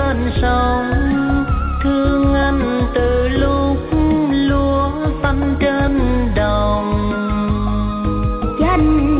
bên sông, thương anh từ lúc lúa xanh trên đồng. Danh